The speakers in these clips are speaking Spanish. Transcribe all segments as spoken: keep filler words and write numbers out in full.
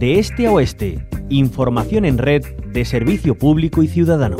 de este a oeste. Información en red de servicio público y ciudadano.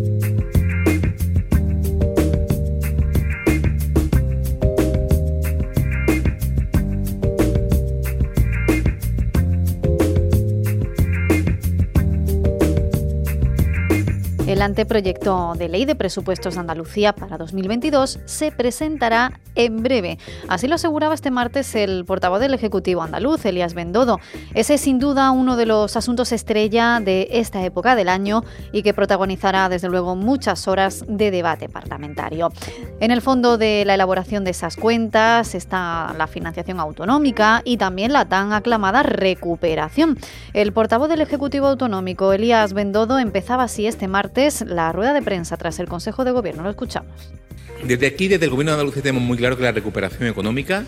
El anteproyecto de ley de presupuestos de Andalucía para dos mil veintidós se presentará en breve. Así lo aseguraba este martes el portavoz del Ejecutivo andaluz, Elías Bendodo. Ese es sin duda uno de los asuntos estrella de esta época del año y que protagonizará desde luego muchas horas de debate parlamentario. En el fondo de la elaboración de esas cuentas está la financiación autonómica y también la tan aclamada recuperación. El portavoz del Ejecutivo autonómico, Elías Bendodo, empezaba así este martes la rueda de prensa tras el Consejo de Gobierno. Lo escuchamos. Desde aquí, desde el Gobierno de Andalucía, tenemos muy claro que la recuperación económica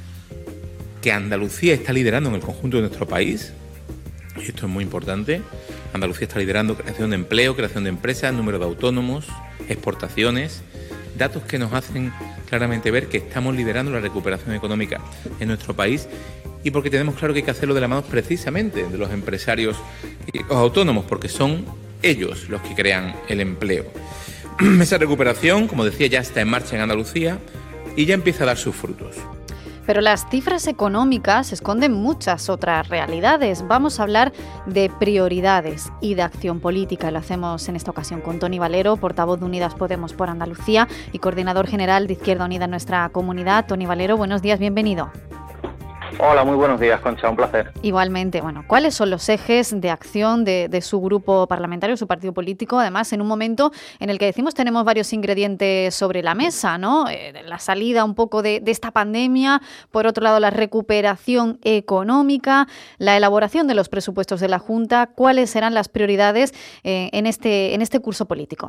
que Andalucía está liderando en el conjunto de nuestro país, y esto es muy importante, Andalucía está liderando creación de empleo, creación de empresas, número de autónomos, exportaciones, datos que nos hacen claramente ver que estamos liderando la recuperación económica en nuestro país y porque tenemos claro que hay que hacerlo de la mano precisamente de los empresarios y los autónomos, porque son ellos los que crean el empleo. Esa recuperación, como decía, ya está en marcha en Andalucía y ya empieza a dar sus frutos. Pero las cifras económicas esconden muchas otras realidades. Vamos a hablar de prioridades y de acción política. Lo hacemos en esta ocasión con Toni Valero, portavoz de Unidas Podemos por Andalucía y coordinador general de Izquierda Unida en nuestra comunidad. Toni Valero, buenos días, bienvenido. Hola, muy buenos días, Concha, un placer. Igualmente, bueno, ¿cuáles son los ejes de acción de, de su grupo parlamentario, su partido político? Además, en un momento en el que decimos tenemos varios ingredientes sobre la mesa, ¿no? Eh, la salida un poco de, de esta pandemia, por otro lado la recuperación económica, la elaboración de los presupuestos de la Junta. ¿Cuáles serán las prioridades eh, en este, en este curso político?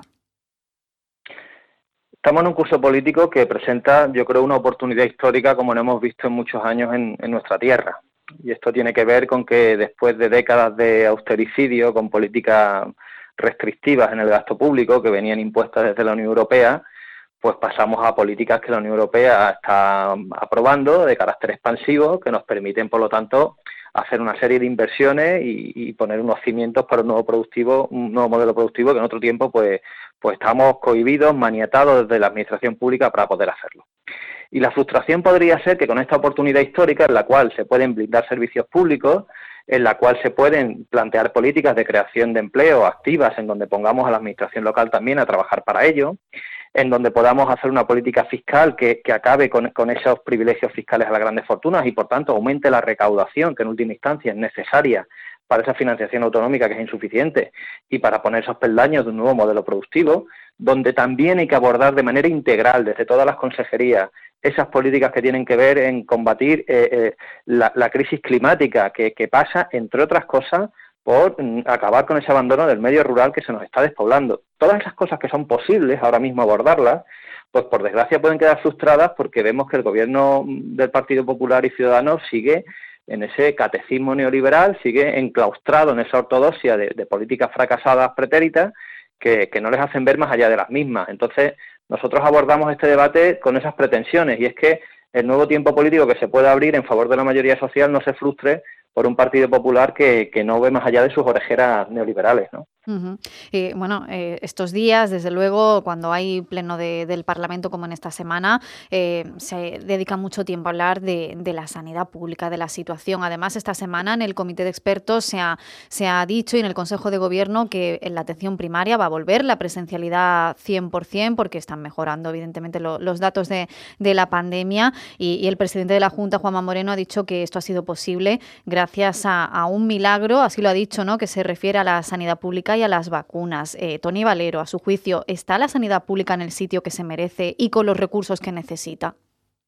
Estamos en un curso político que presenta, yo creo, una oportunidad histórica como no hemos visto en muchos años en, en nuestra tierra. Y esto tiene que ver con que después de décadas de austericidio, con políticas restrictivas en el gasto público que venían impuestas desde la Unión Europea, pues pasamos a políticas que la Unión Europea está aprobando de carácter expansivo, que nos permiten, por lo tanto, hacer una serie de inversiones y, y poner unos cimientos para un nuevo productivo, un nuevo modelo productivo que en otro tiempo pues, pues estamos cohibidos, maniatados desde la administración pública para poder hacerlo. Y la frustración podría ser que con esta oportunidad histórica en la cual se pueden blindar servicios públicos, en la cual se pueden plantear políticas de creación de empleo activas, en donde pongamos a la administración local también a trabajar para ello, en donde podamos hacer una política fiscal que, que acabe con, con esos privilegios fiscales a las grandes fortunas y, por tanto, aumente la recaudación, que en última instancia es necesaria para esa financiación autonómica que es insuficiente y para poner esos peldaños de un nuevo modelo productivo, donde también hay que abordar de manera integral desde todas las consejerías esas políticas que tienen que ver en combatir eh, eh, la, la crisis climática que, que pasa, entre otras cosas, por acabar con ese abandono del medio rural que se nos está despoblando. Todas esas cosas que son posibles ahora mismo abordarlas, pues por desgracia pueden quedar frustradas porque vemos que el gobierno del Partido Popular y Ciudadanos sigue en ese catecismo neoliberal, sigue enclaustrado en esa ortodoxia de, de políticas fracasadas pretéritas que, que no les hacen ver más allá de las mismas. Entonces, nosotros abordamos este debate con esas pretensiones, y es que el nuevo tiempo político que se pueda abrir en favor de la mayoría social no se frustre por un Partido Popular que, que no ve más allá de sus orejeras neoliberales, ¿no? Uh-huh. Y bueno, eh, estos días, desde luego, cuando hay pleno de, del Parlamento como en esta semana, eh, se dedica mucho tiempo a hablar de, de la sanidad pública, de la situación. Además, esta semana en el Comité de Expertos se ha, se ha dicho y en el Consejo de Gobierno que en la atención primaria va a volver la presencialidad cien por ciento porque están mejorando, evidentemente, lo, los datos de, de la pandemia y, y el presidente de la Junta, Juanma Moreno, ha dicho que esto ha sido posible gracias a, a un milagro, así lo ha dicho, ¿no?, que se refiere a la sanidad pública y a las vacunas. Eh, Toni Valero, a su juicio, ¿está la sanidad pública en el sitio que se merece y con los recursos que necesita?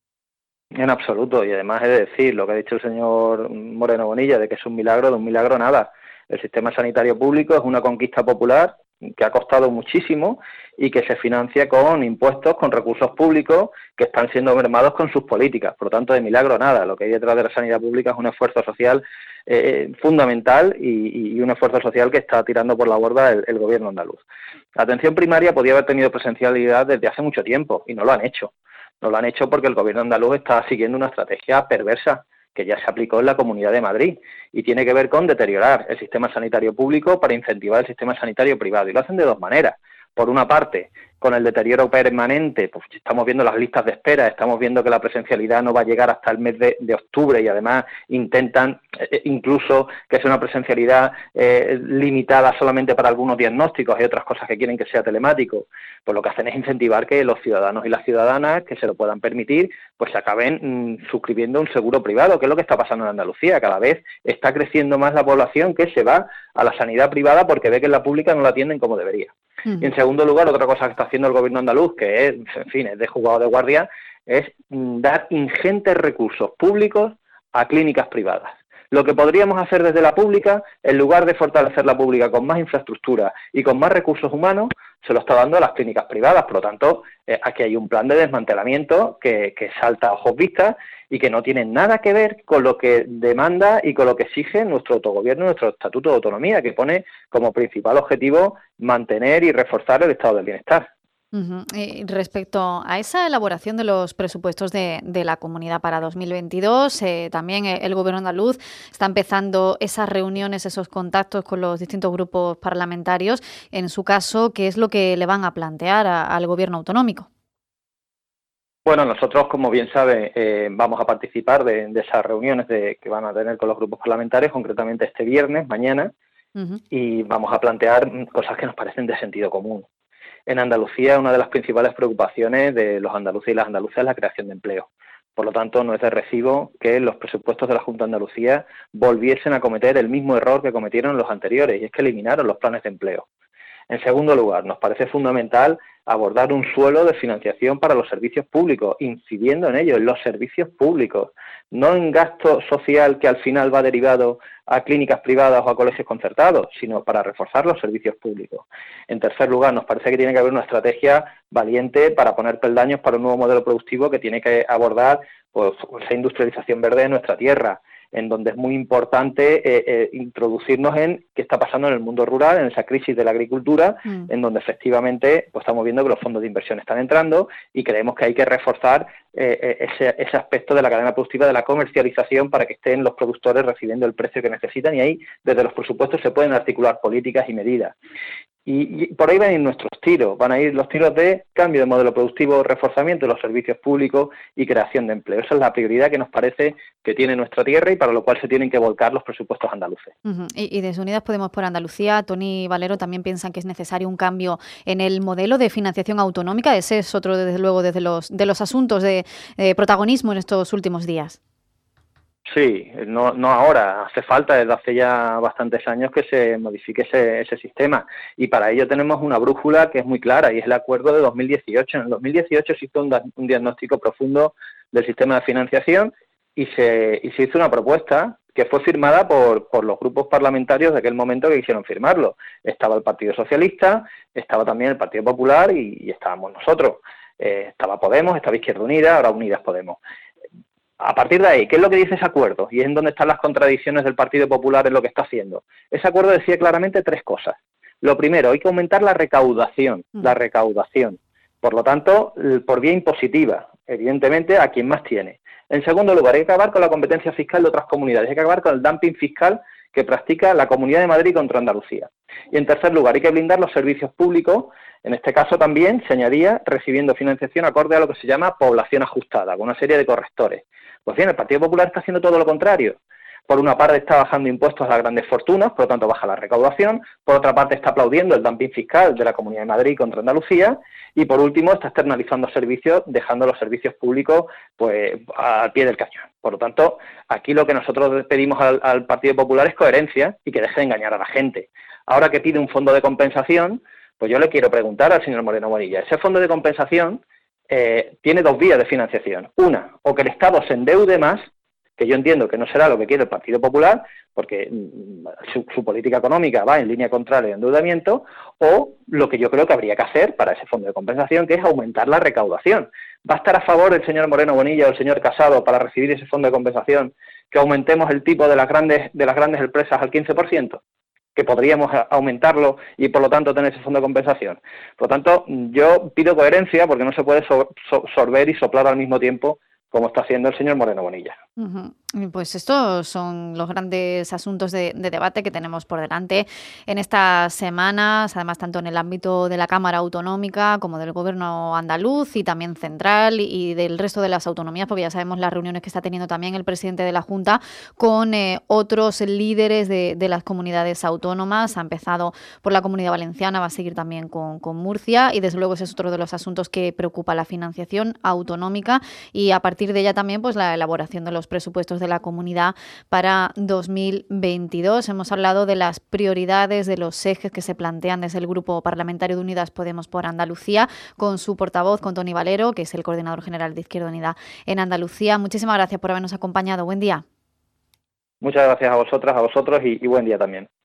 En absoluto, y además he de decir lo que ha dicho el señor Moreno Bonilla, de que es un milagro, de un milagro nada. El sistema sanitario público es una conquista popular que ha costado muchísimo y que se financia con impuestos, con recursos públicos que están siendo mermados con sus políticas. Por lo tanto, de milagro nada. Lo que hay detrás de la sanidad pública es un esfuerzo social eh, fundamental y, y un esfuerzo social que está tirando por la borda el, el gobierno andaluz. La atención primaria podía haber tenido presencialidad desde hace mucho tiempo y no lo han hecho. No lo han hecho porque el gobierno andaluz está siguiendo una estrategia perversa que ya se aplicó en la Comunidad de Madrid y tiene que ver con deteriorar el sistema sanitario público para incentivar el sistema sanitario privado. Y lo hacen de dos maneras. Por una parte, con el deterioro permanente, pues estamos viendo las listas de espera, estamos viendo que la presencialidad no va a llegar hasta el mes de, de octubre y además intentan eh, incluso que sea una presencialidad eh, limitada solamente para algunos diagnósticos. Hay otras cosas que quieren que sea telemático. Pues lo que hacen es incentivar que los ciudadanos y las ciudadanas que se lo puedan permitir, pues se acaben mmm, suscribiendo un seguro privado, que es lo que está pasando en Andalucía. Cada vez está creciendo más la población que se va a la sanidad privada porque ve que en la pública no la atienden como debería. Uh-huh. Y en segundo lugar, otra cosa que está haciendo el gobierno andaluz, que es, en fin, es de jugado de guardia, es dar ingentes recursos públicos a clínicas privadas. Lo que podríamos hacer desde la pública, en lugar de fortalecer la pública con más infraestructura y con más recursos humanos, se lo está dando a las clínicas privadas. Por lo tanto, eh, aquí hay un plan de desmantelamiento que, que salta a ojos vistas y que no tiene nada que ver con lo que demanda y con lo que exige nuestro autogobierno, nuestro Estatuto de Autonomía, que pone como principal objetivo mantener y reforzar el estado del bienestar. Uh-huh. Y respecto a esa elaboración de los presupuestos de, de la comunidad para dos mil veintidós, eh, también el gobierno andaluz está empezando esas reuniones, esos contactos con los distintos grupos parlamentarios. En su caso, ¿qué es lo que le van a plantear a, al gobierno autonómico? Bueno, nosotros, como bien sabe, eh, vamos a participar de, de esas reuniones de, que van a tener con los grupos parlamentarios, concretamente este viernes, mañana, uh-huh. y vamos a plantear cosas que nos parecen de sentido común. En Andalucía, una de las principales preocupaciones de los andaluces y las andaluzas es la creación de empleo. Por lo tanto, no es de recibo que los presupuestos de la Junta de Andalucía volviesen a cometer el mismo error que cometieron los anteriores, y es que eliminaron los planes de empleo. En segundo lugar, nos parece fundamental abordar un suelo de financiación para los servicios públicos, incidiendo en ello, en los servicios públicos, no en gasto social que al final va derivado a clínicas privadas o a colegios concertados, sino para reforzar los servicios públicos. En tercer lugar, nos parece que tiene que haber una estrategia valiente para poner peldaños para un nuevo modelo productivo que tiene que abordar pues, esa industrialización verde de nuestra tierra, en donde es muy importante eh, eh, introducirnos en qué está pasando en el mundo rural, en esa crisis de la agricultura, mm. en donde efectivamente pues estamos viendo que los fondos de inversión están entrando y creemos que hay que reforzar eh, ese, ese aspecto de la cadena productiva, de la comercialización, para que estén los productores recibiendo el precio que necesitan, y ahí desde los presupuestos se pueden articular políticas y medidas. Y, y por ahí van a ir nuestros tiros, van a ir los tiros de cambio de modelo productivo, reforzamiento de los servicios públicos y creación de empleo. Esa es la prioridad que nos parece que tiene nuestra tierra y para lo cual se tienen que volcar los presupuestos andaluces. Uh-huh. Y, y desde Unidas Podemos por Andalucía, Toni Valero, también piensan que es necesario un cambio en el modelo de financiación autonómica. Ese es otro, desde luego, desde los, de los asuntos de eh, protagonismo en estos últimos días. Sí, no, no ahora, hace falta desde hace ya bastantes años que se modifique ese, ese sistema, y para ello tenemos una brújula que es muy clara y es el acuerdo de dos mil dieciocho. En el dos mil dieciocho se hizo un, un diagnóstico profundo del sistema de financiación y se, y se hizo una propuesta que fue firmada por, por los grupos parlamentarios de aquel momento que quisieron firmarlo. Estaba el Partido Socialista, estaba también el Partido Popular y, y estábamos nosotros. Eh, estaba Podemos, estaba Izquierda Unida, ahora Unidas Podemos. A partir de ahí, ¿qué es lo que dice ese acuerdo? Y es en donde están las contradicciones del Partido Popular en lo que está haciendo. Ese acuerdo decía claramente tres cosas. Lo primero, hay que aumentar la recaudación, la recaudación. Por lo tanto, por vía impositiva, evidentemente, a quien más tiene. En segundo lugar, hay que acabar con la competencia fiscal de otras comunidades, hay que acabar con el dumping fiscal que practica la Comunidad de Madrid contra Andalucía. Y en tercer lugar, hay que blindar los servicios públicos. En este caso también se añadía recibiendo financiación acorde a lo que se llama población ajustada, con una serie de correctores. Pues bien, el Partido Popular está haciendo todo lo contrario. Por una parte está bajando impuestos a las grandes fortunas, por lo tanto baja la recaudación. Por otra parte está aplaudiendo el dumping fiscal de la Comunidad de Madrid contra Andalucía. Y por último está externalizando servicios, dejando los servicios públicos pues al pie del cañón. Por lo tanto, aquí lo que nosotros pedimos al, al Partido Popular es coherencia y que deje de engañar a la gente. Ahora que pide un fondo de compensación, pues yo le quiero preguntar al señor Moreno Bonilla, ese fondo de compensación eh, tiene dos vías de financiación. Una, o que el Estado se endeude más, que yo entiendo que no será lo que quiere el Partido Popular, porque su, su política económica va en línea contraria de endeudamiento, o lo que yo creo que habría que hacer para ese fondo de compensación, que es aumentar la recaudación. ¿Va a estar a favor el señor Moreno Bonilla o el señor Casado para recibir ese fondo de compensación, que aumentemos el tipo de las grandes, de las grandes empresas al quince por ciento? Que podríamos aumentarlo y por lo tanto tener ese fondo de compensación. Por lo tanto, yo pido coherencia porque no se puede so, so, sorber y soplar al mismo tiempo como está haciendo el señor Moreno Bonilla. Uh-huh. Pues estos son los grandes asuntos de, de debate que tenemos por delante en estas semanas, además tanto en el ámbito de la Cámara Autonómica como del Gobierno andaluz y también central y del resto de las autonomías, porque ya sabemos las reuniones que está teniendo también el presidente de la Junta con eh, otros líderes de, de las comunidades autónomas. Ha empezado por la Comunidad Valenciana, va a seguir también con, con Murcia y desde luego ese es otro de los asuntos que preocupa, la financiación autonómica y a partir de ella también pues la elaboración de los presupuestos de la comunidad para dos mil veintidós. Hemos hablado de las prioridades, de los ejes que se plantean desde el Grupo Parlamentario de Unidas Podemos por Andalucía, con su portavoz, con Toni Valero, que es el coordinador general de Izquierda Unida en Andalucía. Muchísimas gracias por habernos acompañado. Buen día. Muchas gracias a vosotras, a vosotros y, y buen día también.